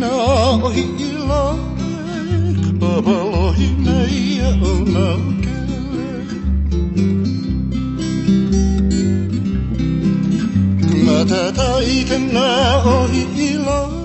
na ohi I lale Papalohi nei o na kele Kumatatai ka na ohi I lale